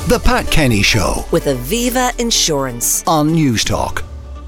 The Pat Kenny Show with Aviva Insurance on Newstalk.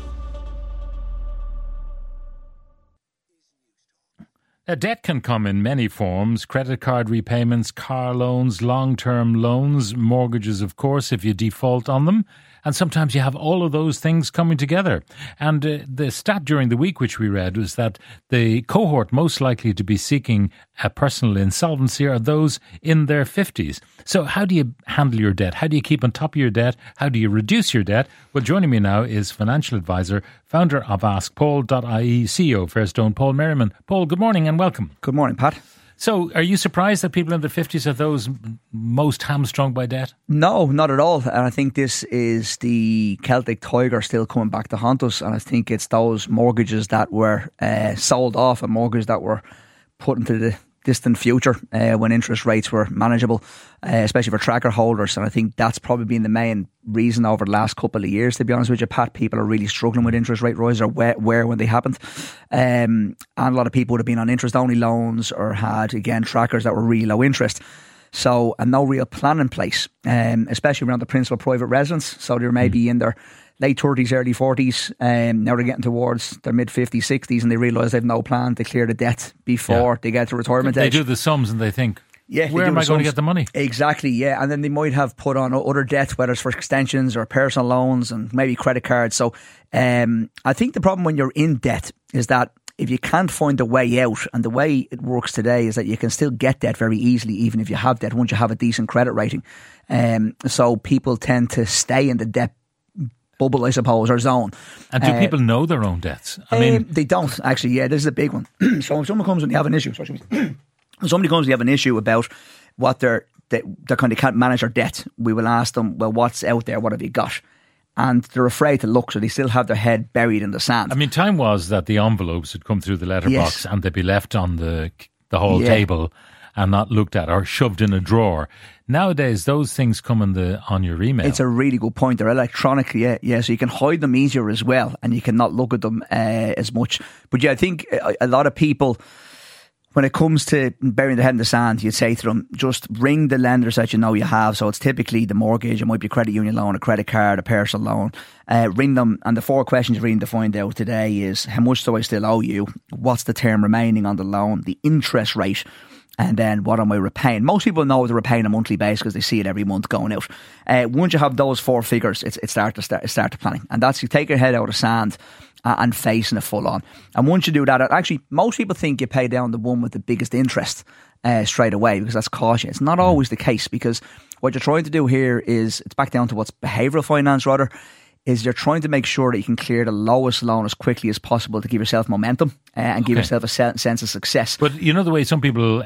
A debt can come in many forms: credit card repayments, car loans, long-term loans, mortgages, of course, if you default on them. And sometimes you have all of those things coming together. And the stat during the week which we read was that the cohort most likely to be seeking a personal insolvency are those in their 50s. So how do you handle your debt? How do you keep on top of your debt? How do you reduce your debt? Well, joining me now is financial advisor, founder of AskPaul.ie, CEO of Fairstone, Paul Merriman. Paul, good morning and welcome. Good morning, Pat. So, are you surprised that people in their 50s are those most hamstrung by debt? No, not at all. And I think this is the Celtic Tiger still coming back to haunt us. And I think it's those mortgages that were sold off and mortgages that were put into the distant future when interest rates were manageable, especially for tracker holders. And I think that's probably been the main reason over the last couple of years, to be honest with you, Pat. People are really struggling with interest rate rises, or where when they happened. And a lot of people would have been on interest-only loans or had, again, trackers that were really low interest. So, and no real plan in place, especially around the principal private residence. So they may be in their late 30s, early 40s. Now they're getting towards their mid 50s, 60s, and they realise they've no plan to clear the debt before they get to retirement age. They do the sums and they think, where am I going to get the money? Exactly, yeah. And then they might have put on other debts, whether it's for extensions or personal loans and maybe credit cards. So I think the problem when you're in debt is that if you can't find a way out, and the way it works today is that you can still get debt very easily, even if you have debt, once you have a decent credit rating. So people tend to stay in the debt bubble, I suppose, or zone. And do people know their own debts? I mean, they don't actually. Yeah, this is a big one. So if someone comes and they have an issue, if somebody comes and they have an issue about what they kind of can't manage their debt, we will ask them, well, what's out there? What have you got? And they're afraid to look, so they still have their head buried in the sand. I mean, time was that the envelopes would come through the letterbox and they'd be left on the whole table and not looked at or shoved in a drawer. Nowadays, those things come on your email. It's a really good point. They're electronic, yeah. So you can hide them easier as well, and you cannot look at them as much. But yeah, I think a lot of people, when it comes to burying their head in the sand, you'd say to them, just ring the lenders that you know you have. So it's typically the mortgage, it might be a credit union loan, a credit card, a personal loan. Ring them, and the 4 questions you really need to find out today is, how much do I still owe you? What's the term remaining on the loan? The interest rate? And then what am I repaying? Most people know they're repaying a monthly basis because they see it every month going out. Once you have those 4 figures, it's start to planning. And that's, you take your head out of sand and facing it full on. And once you do that, actually, most people think you pay down the one with the biggest interest straight away, because that's caution. It's not always the case, because what you're trying to do here is, it's back down to what's behavioural finance rather, is you're trying to make sure that you can clear the lowest loan as quickly as possible to give yourself momentum and give yourself a sense of success. But you know the way some people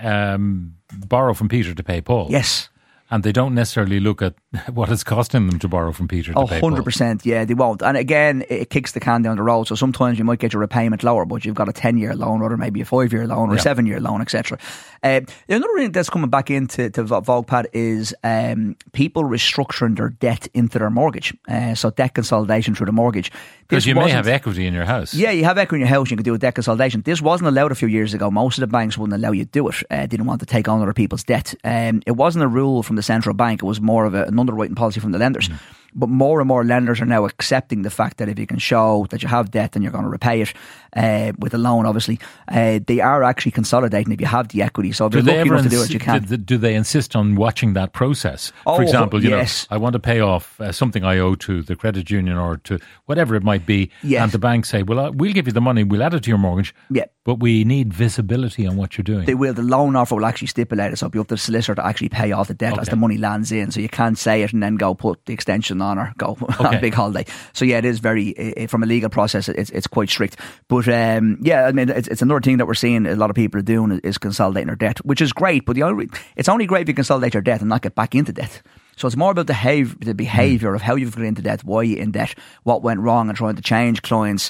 borrow from Peter to pay Paul? Yes. And they don't necessarily look at what it's costing them to borrow from Peter to pay Paul. 100%, yeah, they won't. And again, it kicks the can down the road. So sometimes you might get your repayment lower, but you've got a 10-year loan, or maybe a 5-year loan, or a 7-year loan, etc. Another thing that's coming back into Vogue, Pat, is people restructuring their debt into their mortgage. So debt consolidation through the mortgage. Because you may have equity in your house. Yeah, you have equity in your house, you can do a debt consolidation. This wasn't allowed a few years ago. Most of the banks wouldn't allow you to do it. Didn't want to take on other people's debt. It wasn't a rule from the central bank. It was more of an underwriting policy from the lenders. But more and more lenders are now accepting the fact that if you can show that you have debt and you're going to repay it with a loan, obviously, they are actually consolidating if you have the equity. So if you're lucky enough to do it, you can. Do they insist on watching that process? For example, you know, I want to pay off something I owe to the credit union or to whatever it might be, and the bank say, well, we'll give you the money, we'll add it to your mortgage, but we need visibility on what you're doing. They will. The loan offer will actually stipulate it, so it'll be up to the solicitor to actually pay off the debt as the money lands in. So you can't say it and then go put the extension on or go on a big holiday. So yeah, it is very, from a legal process, it's quite strict. But I mean, it's another thing that we're seeing a lot of people are doing is consolidating their debt, which is great, but it's only great if you consolidate your debt and not get back into debt. So it's more about the behaviour of how you've got into debt, why you're in debt, what went wrong, and trying to change clients'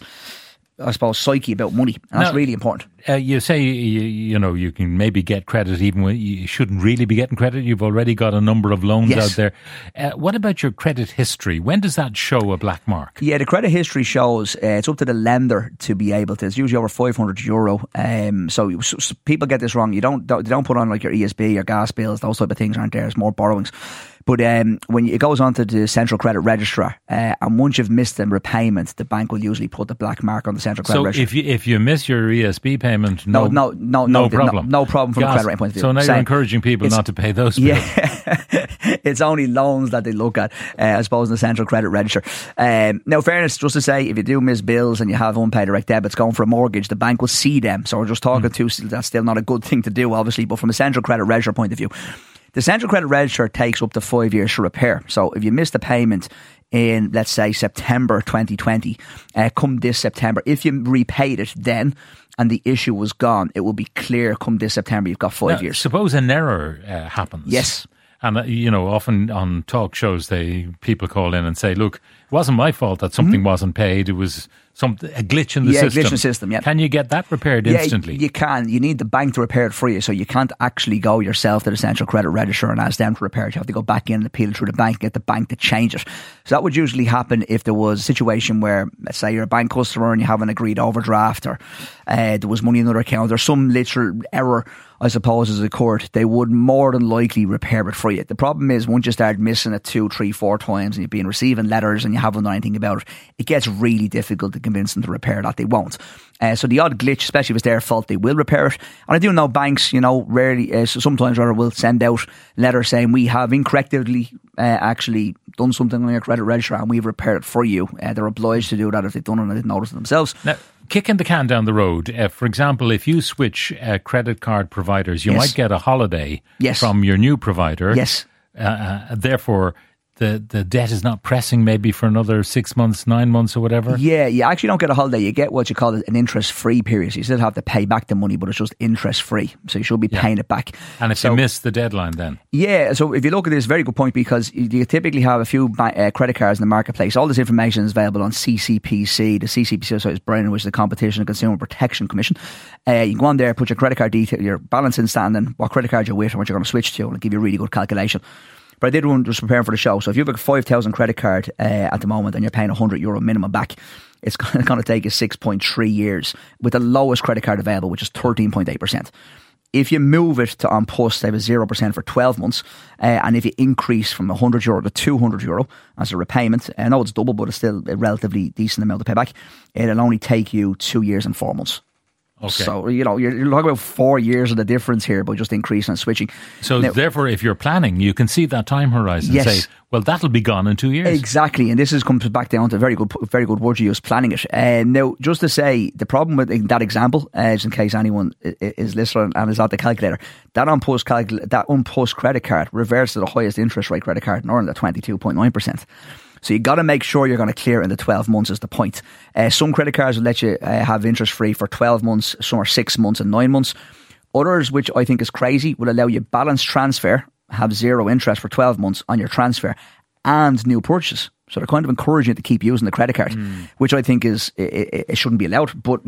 I suppose, psyche about money. And that's really important. You say, you know, you can maybe get credit even when you shouldn't really be getting credit. You've already got a number of loans out there. What about your credit history? When does that show a black mark? Yeah, the credit history shows it's up to the lender to be able to. It's usually over €500. So people get this wrong. They don't put on like your ESB, your gas bills, those type of things aren't there. It's more borrowings. But when it goes on to the Central Credit Registrar, and once you've missed the repayment, the bank will usually put the black mark on the Central Credit Registrar. So if you miss your ESB payment, no problem. No problem from a credit rating point of view. So now you're encouraging people not to pay those bills. Yeah, it's only loans that they look at, I suppose, in the Central Credit Register. Now, fairness, just to say, if you do miss bills and you have unpaid direct debits going for a mortgage, the bank will see them. So we're just talking that's still not a good thing to do, obviously, but from a Central Credit Register point of view, the Central Credit Register takes up to 5 years to repair. So if you missed the payment in, let's say, September 2020, come this September, if you repaid it then and the issue was gone, it will be clear come this September you've got 5 years. Suppose an error happens. Yes. And, often on talk shows, people call in and say, look, it wasn't my fault that something wasn't paid. It was a glitch in the system. Yeah, glitch in the system, yeah. Can you get that repaired instantly? You can. You need the bank to repair it for you. So you can't actually go yourself to the Central Credit Register and ask them to repair it. You have to go back in and appeal through the bank, get the bank to change it. So that would usually happen if there was a situation where, let's say, you're a bank customer and you have an agreed overdraft, or there was money in another account, or some literal error, I suppose, has occurred. They would more than likely repair it for you. The problem is, once you start missing it 2, 3, 4 times and you've been receiving letters and you haven't done anything about it, it gets really difficult to convince them to repair that. They won't. So the odd glitch, especially if it's their fault, they will repair it. And I do know banks, rarely, sometimes rather, will send out letters saying we have incorrectly actually done something on your credit register and we've repaired it for you. They're obliged to do that if they've done it and they didn't notice it themselves. Now, kicking the can down the road, for example, if you switch credit card providers, you might get a holiday from your new provider. Yes. Therefore, the debt is not pressing maybe for another 6 months, 9 months or whatever? Yeah, you actually don't get a holiday. You get what you call an interest-free period. So you still have to pay back the money, but it's just interest-free. So you should be paying it back. And if you miss the deadline then? Yeah, so if you look at this, very good point, because you typically have a few credit cards in the marketplace. All this information is available on CCPC. The CCPC is Brennan, which is the Competition and Consumer Protection Commission. You can go on there, put your credit card detail, your balance in standing, what credit card you're with and what you're going to switch to, and it'll give you a really good calculation. But I did one just preparing for the show. So if you have a 5,000 credit card at the moment and you're paying €100 minimum back, it's going to take you 6.3 years with the lowest credit card available, which is 13.8%. If you move it to On Post, they have a 0% for 12 months. And if you increase from €100 to €200 as a repayment, I know it's double, but it's still a relatively decent amount to pay back, it'll only take you 2 years and 4 months. Okay. So, you're talking about 4 years of the difference here by just increasing and switching. So, now, therefore, if you're planning, you can see that time horizon and say, well, that'll be gone in 2 years. Exactly. And this comes back down to very good word you use, planning it. Now, just to say, the problem with that example, just in case anyone is listening and is at the calculator, that On Post credit card reverts to the highest interest rate credit card in Ireland at 22.9%. So you got to make sure you're going to clear it in the 12 months is the point. Some credit cards will let you have interest free for 12 months, some are 6 months and 9 months. Others, which I think is crazy, will allow you balance transfer, have zero interest for 12 months on your transfer and new purchase. So they're kind of encouraging you to keep using the credit card, which I think it shouldn't be allowed. But,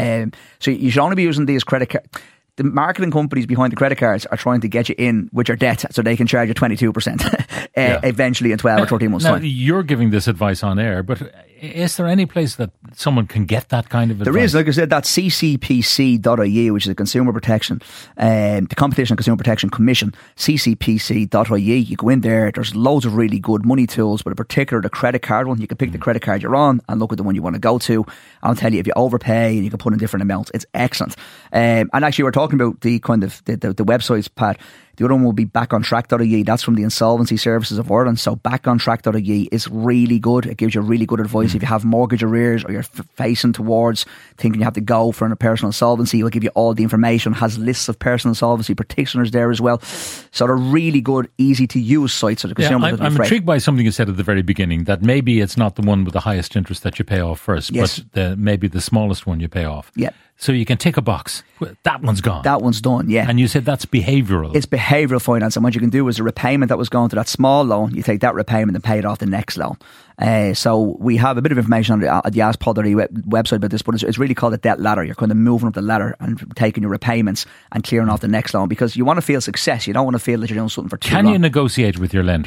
so you should only be using these credit cards. The marketing companies behind the credit cards are trying to get you in with your debt so they can charge you 22% eventually in 12 or 13 months' time. You're giving this advice on air, but is there any place that someone can get that kind of advice? There is, like I said, that's ccpc.ie, which is the Consumer Protection, the Competition and Consumer Protection Commission, ccpc.ie. You go in there, there's loads of really good money tools, but in particular the credit card one, you can pick the credit card you're on and look at the one you want to go to. I'll tell you, if you overpay and you can put in different amounts, it's excellent. And actually, we're talking about the kind of the websites, Pat. The other one will be backontrack.ie. That's from the Insolvency Services of Ireland. So backontrack.ie is really good. It gives you really good advice. If you have mortgage arrears or you're facing towards thinking you have to go for a personal insolvency, it will give you all the information. It has lists of personal insolvency practitioners there as well. So they're really good, easy to use sites. So the consumers I'm intrigued by something you said at the very beginning, that maybe it's not the one with the highest interest that you pay off first, but maybe the smallest one you pay off. Yeah. So you can tick a box. That one's gone. That one's done, yeah. And you said that's behavioural. It's behavioural finance. And what you can do is a repayment that was going to that small loan, you take that repayment and pay it off the next loan. So we have a bit of information on the AskPod.ie website about this, but it's really called a debt ladder. You're kind of moving up the ladder and taking your repayments and clearing off the next loan, because you want to feel success. You don't want to feel that you're doing something for too long. Can you negotiate with your lender?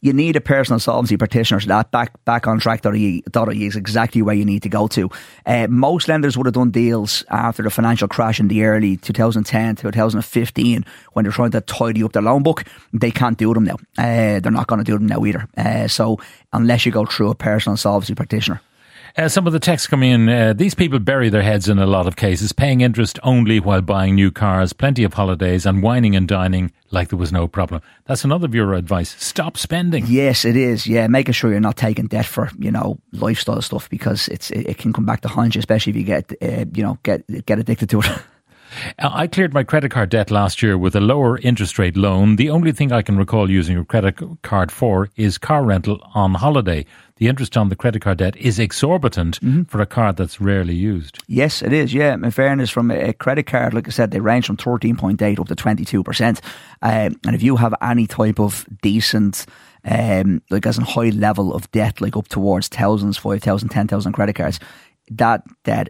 you need a personal solvency practitioner. So that backontrack.ie is exactly where you need to go to. Most lenders would have done deals after the financial crash in the early 2010 to 2015 when they're trying to tidy up their loan book. They can't do them now. They're not going to do them now either. So unless you go through a personal solvency practitioner. Some of the texts come in. These people bury their heads in a lot of cases, paying interest only while buying new cars, plenty of holidays, and whining and dining like there was no problem. That's another of your advice. Stop spending. Yes, it is. Yeah, making sure you're not taking debt for lifestyle stuff, because it can come back to haunt you, especially if you get addicted to it. I cleared my credit card debt last year with a lower interest rate loan. The only thing I can recall using a credit card for is car rental on holiday. The interest on the credit card debt is exorbitant for a card that's rarely used. Yes, it is, yeah. In fairness, from a credit card, like I said, they range from 13.8 up to 22%. And if you have any type of decent, as a high level of debt, like up towards thousands, 5,000, 10,000 credit cards, that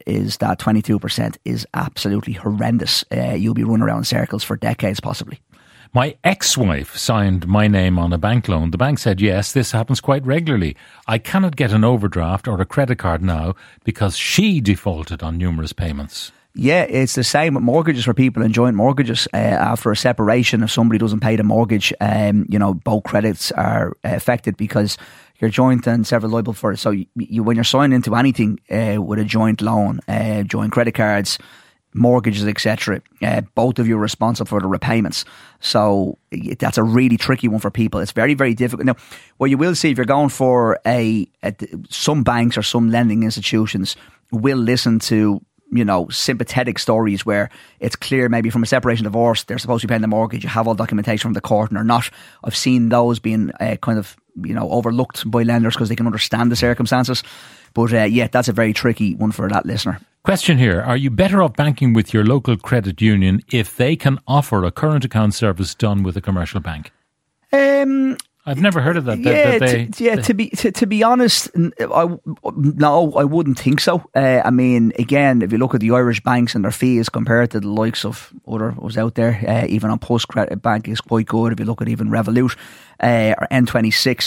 22% is absolutely horrendous. You'll be running around in circles for decades, possibly. My ex-wife signed my name on a bank loan. The bank said, yes, this happens quite regularly. I cannot get an overdraft or a credit card now because she defaulted on numerous payments. Yeah, it's the same with mortgages for people in joint mortgages. After a separation, if somebody doesn't pay the mortgage, both credits are affected because you're joint and several liable for it. So when you're signing into anything with a joint loan, joint credit cards, mortgages, etc., both of you are responsible for the repayments. So that's a really tricky one for people. It's very, very difficult. Now, what you will see if you're going for some banks or some lending institutions will listen to sympathetic stories where it's clear maybe from a separation divorce they're supposed to be paying the mortgage, you have all documentation from the court and they're not. I've seen those being overlooked by lenders because they can understand the circumstances. But that's a very tricky one for that listener. Question here. Are you better off banking with your local credit union if they can offer a current account service done with a commercial bank? I've never heard of that. To be honest, I wouldn't think so. Again, if you look at the Irish banks and their fees compared to the likes of other was out there, even on Post Credit Bank is quite good. If you look at even Revolut or N26,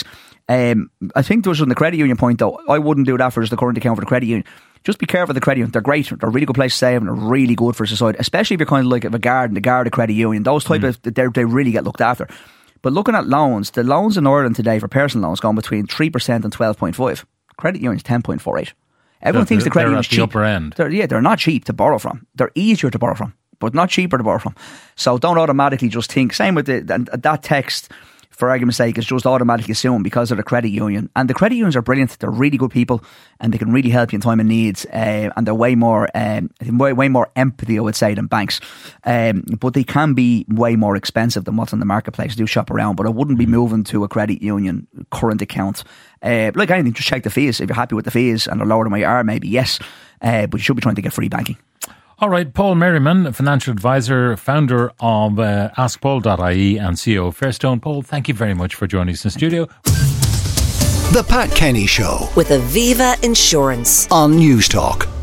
I think there was on the credit union point though. I wouldn't do that for just the current account for the credit union. Just be careful of the credit union. They're great. They're a really good place to save and they're really good for society, especially if you're kind of like a guard of credit union. Those type of they really get looked after. But looking at loans, the loans in Ireland today for personal loans gone between 3% and 12.5%. Credit union's 10.48%. Everyone thinks the credit union's cheap. Upper end. They're not cheap to borrow from. They're easier to borrow from, but not cheaper to borrow from. So don't automatically just think. Same with that text, for argument's sake, is just automatically assumed because of the credit union. And the credit unions are brilliant. They're really good people and they can really help you in time of needs. And they're way more empathy, I would say, than banks. But they can be way more expensive than what's on the marketplace. Do shop around, but I wouldn't be moving to a credit union current account. Like anything, just check the fees. If you're happy with the fees and they're lower than what you are, maybe yes. But you should be trying to get free banking. All right, Paul Merriman, financial advisor, founder of AskPaul.ie and CEO of Fairstone. Paul, thank you very much for joining us in the studio. The Pat Kenny Show with Aviva Insurance on News Talk.